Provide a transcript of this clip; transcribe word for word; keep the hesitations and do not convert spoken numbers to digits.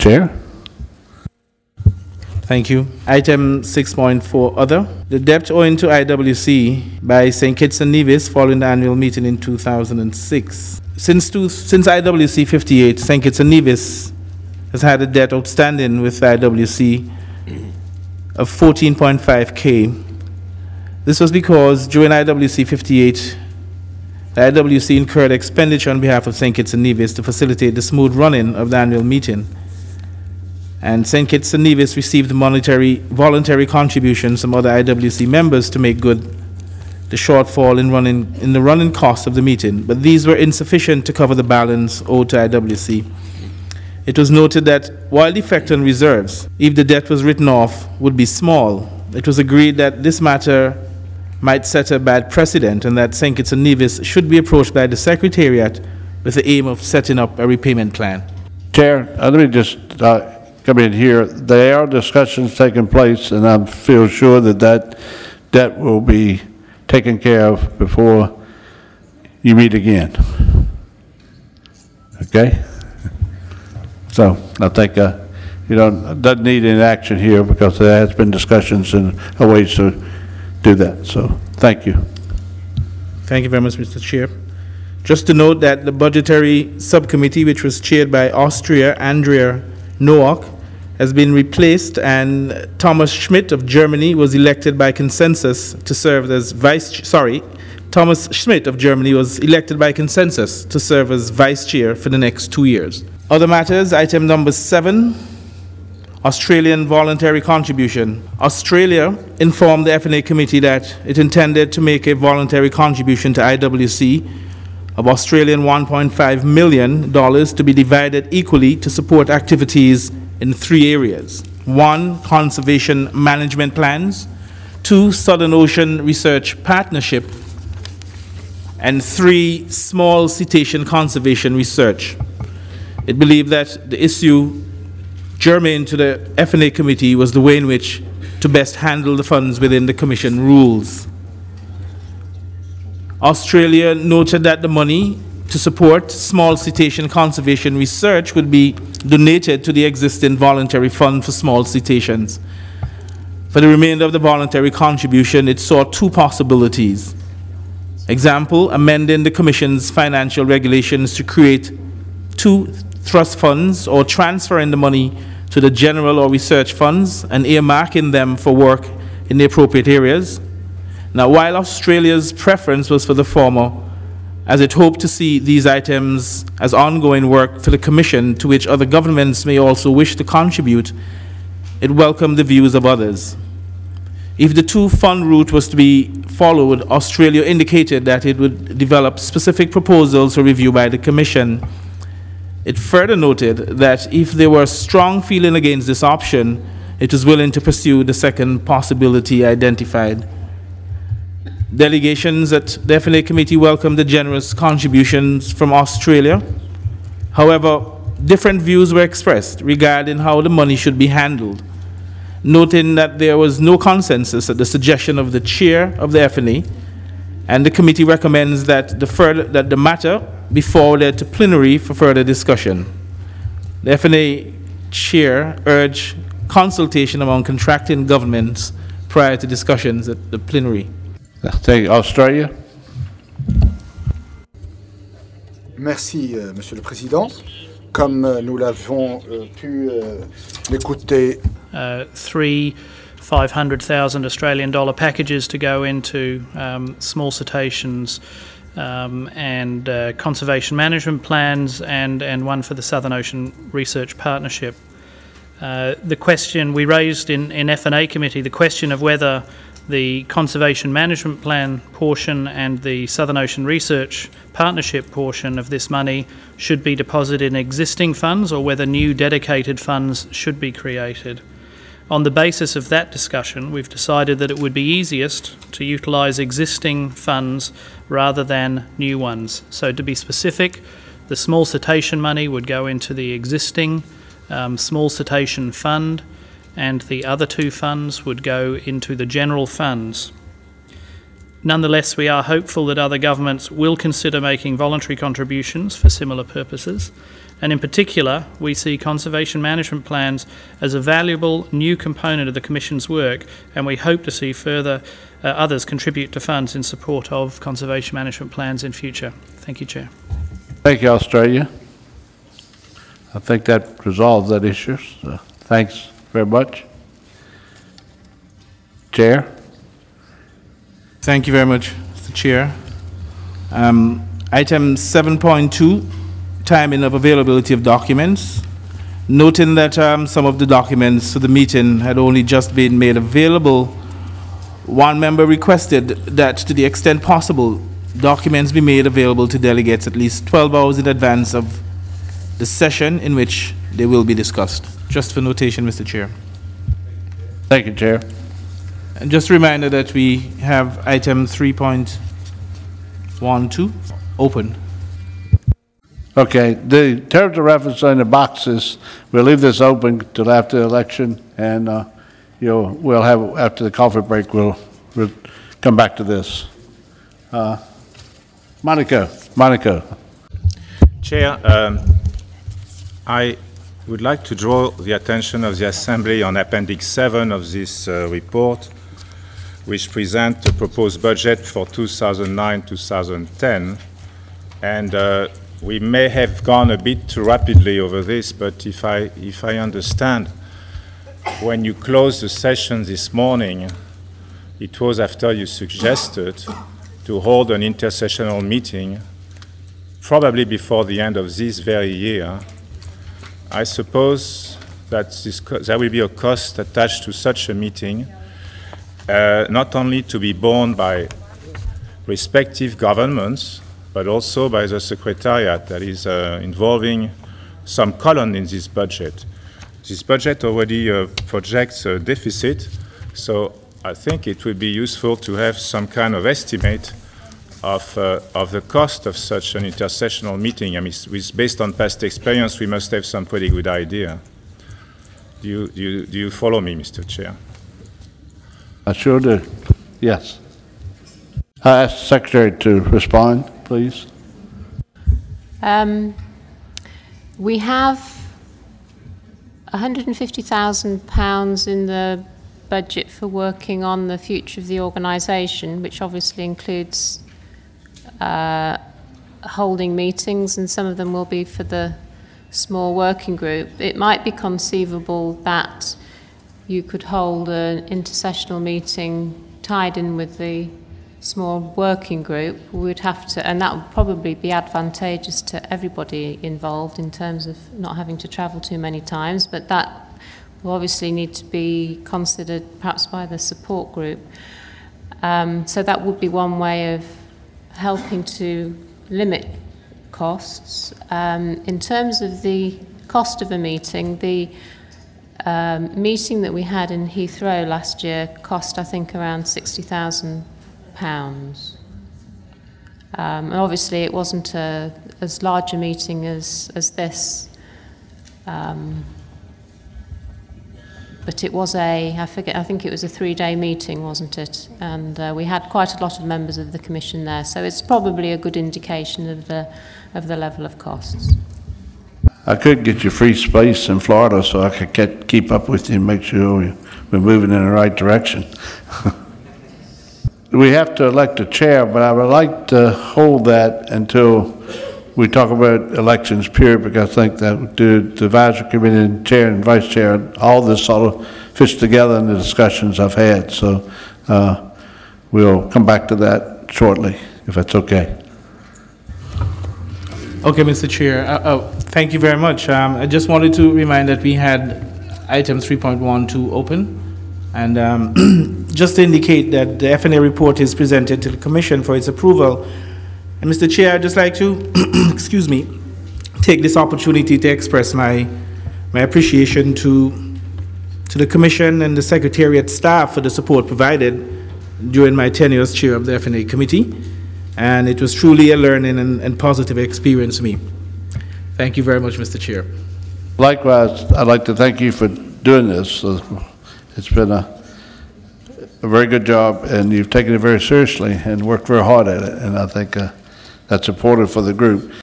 Chair. Thank you. Item six point four, Other. The debt owing to I W C by Saint Kitts and Nevis following the annual meeting in two thousand six. Since, two, since I W C fifty-eight, Saint Kitts and Nevis has had a debt outstanding with I W C of fourteen point five K. This was because during I W C fifty-eight, the I W C incurred expenditure on behalf of Saint Kitts and Nevis to facilitate the smooth running of the annual meeting. And Saint Kitts and Nevis received monetary voluntary contributions from other I W C members to make good the shortfall in running in the running costs of the meeting, but these were insufficient to cover the balance owed to I W C. It was noted that while the effect on reserves, if the debt was written off, would be small, it was agreed that this matter might set a bad precedent and that Saint Kitts and Nevis should be approached by the Secretariat with the aim of setting up a repayment plan. Chair, uh, let me just uh, come in here. There are discussions taking place, and I feel sure that that debt will be taken care of before you meet again. Okay? So I think uh, you know, it doesn't need any action here because there has been discussions and ways to do that. So thank you. Thank you very much, Mister Chair. Just to note that the budgetary subcommittee, which was chaired by Austria Andrea Nowak, has been replaced, and Thomas Schmidt of Germany was elected by consensus to serve as vice, sorry, Thomas Schmidt of Germany was elected by consensus to serve as vice chair for the next two years. Other matters, item number seven, Australian voluntary contribution. Australia informed the F N A committee that it intended to make a voluntary contribution to I W C of Australian one point five million dollars to be divided equally to support activities in three areas. One, conservation management plans. Two, Southern Ocean Research Partnership. And three, small cetacean conservation research. It believed that the issue germane to the F N A committee was the way in which to best handle the funds within the Commission rules. Australia noted that the money to support small cetacean conservation research would be donated to the existing voluntary fund for small cetaceans. For the remainder of the voluntary contribution, it saw two possibilities. Example, amending the Commission's financial regulations to create two trust funds or transferring the money to the general or research funds and earmarking them for work in the appropriate areas. Now, while Australia's preference was for the former, as it hoped to see these items as ongoing work for the Commission to which other governments may also wish to contribute, it welcomed the views of others. If the two-fund route was to be followed, Australia indicated that it would develop specific proposals for review by the Commission. It further noted that if there were strong feeling against this option, it was willing to pursue the second possibility identified. Delegations at the F N A committee welcomed the generous contributions from Australia. However, different views were expressed regarding how the money should be handled, noting that there was no consensus at the suggestion of the chair of the F N A, and the committee recommends that the, further, that the matter be forwarded to plenary for further discussion. The F N A chair urged consultation among contracting governments prior to discussions at the plenary. Thank you. Australia. Merci, euh, Monsieur le Président. Comme euh, nous l'avons euh, pu euh, l'écouter, uh, three five hundred thousand Australian dollar packages to go into um, small cetaceans um, and uh, conservation management plans, and, and one for the Southern Ocean Research Partnership. Uh, the question we raised in, in F N A committee, the question of whether the Conservation Management Plan portion and the Southern Ocean Research Partnership portion of this money should be deposited in existing funds or whether new dedicated funds should be created. On the basis of that discussion, we've decided that it would be easiest to utilise existing funds rather than new ones. So to be specific, the small cetacean money would go into the existing um, small cetacean fund, and the other two funds would go into the general funds. Nonetheless, we are hopeful that other governments will consider making voluntary contributions for similar purposes, And in particular, we see conservation management plans as a valuable new component of the Commission's work, and we hope to see further uh, others contribute to funds in support of conservation management plans in future. Thank you, Chair. Thank you, Australia. I think that resolves that issue. So thanks very much. Chair? Thank you very much, Mister Chair. Um, item seven point two, timing of availability of documents. Noting that um, some of the documents for the meeting had only just been made available, one member requested that, to the extent possible, documents be made available to delegates at least twelve hours in advance of the session in which they will be discussed. Just for notation, Mister Chair. Thank you, Chair. And just a reminder that we have item three point one two open. Okay, the terms of reference on the boxes, we'll leave this open till after the election, and uh, you'll, we'll have, after the coffee break, we'll, we'll come back to this. Uh, Monica, Monica. Chair, um, I would like to draw the attention of the Assembly on Appendix seven of this uh, report, which presents the proposed budget for two thousand nine to two thousand ten. And uh, we may have gone a bit too rapidly over this, but if I, if I understand, when you closed the session this morning, it was after you suggested to hold an intersessional meeting, probably before the end of this very year. I suppose that this there will be a cost attached to such a meeting, uh, not only to be borne by respective governments, but also by the Secretariat that is uh, involving some column in this budget. This budget already uh, projects a deficit, so I think it would be useful to have some kind of estimate of, uh, of the cost of such an intersessional meeting. I mean, with, based on past experience, we must have some pretty good idea. Do you, do you, do you follow me, Mister Chair? I sure do. Yes. I ask the Secretary to respond, please. Um, we have one hundred fifty thousand pounds in the budget for working on the future of the organisation, which obviously includes uh, holding meetings, and some of them will be for the small working group. It might be conceivable that you could hold an intersessional meeting tied in with the small working group. We would have to, and that would probably be advantageous to everybody involved in terms of not having to travel too many times, but that will obviously need to be considered perhaps by the support group. Um, so that would be one way of helping to limit costs. Um, in terms of the cost of a meeting, the um, meeting that we had in Heathrow last year cost, I think, around sixty thousand pounds. Um, and obviously it wasn't a, as large a meeting as, as this, um, but it was a, I forget, I think it was a three-day meeting, wasn't it? And uh, we had quite a lot of members of the Commission there, so it's probably a good indication of the, of the level of costs. I could get you free space in Florida so I could get, keep up with you and make sure we're moving in the right direction. We have to elect a chair, but I would like to hold that until we talk about elections, period, because I think that the, the advisory committee and chair and vice chair, all this sort of fits together in the discussions I've had. So uh, we'll come back to that shortly, if that's okay. Okay, Mister Chair. Uh, oh, thank you very much. Um, I just wanted to remind that we had item three point one two open. And um, just to indicate that the F N A report is presented to the Commission for its approval. And Mister Chair, I'd just like to, excuse me, take this opportunity to express my, my appreciation to, to the Commission and the Secretariat staff for the support provided during my tenure as Chair of the F N A Committee. And it was truly a learning and, and positive experience for me. Thank you very much, Mister Chair. Likewise, I'd like to thank you for doing this. Uh, It's been a, a very good job, and you've taken it very seriously and worked very hard at it, and I think uh, that's important for the group.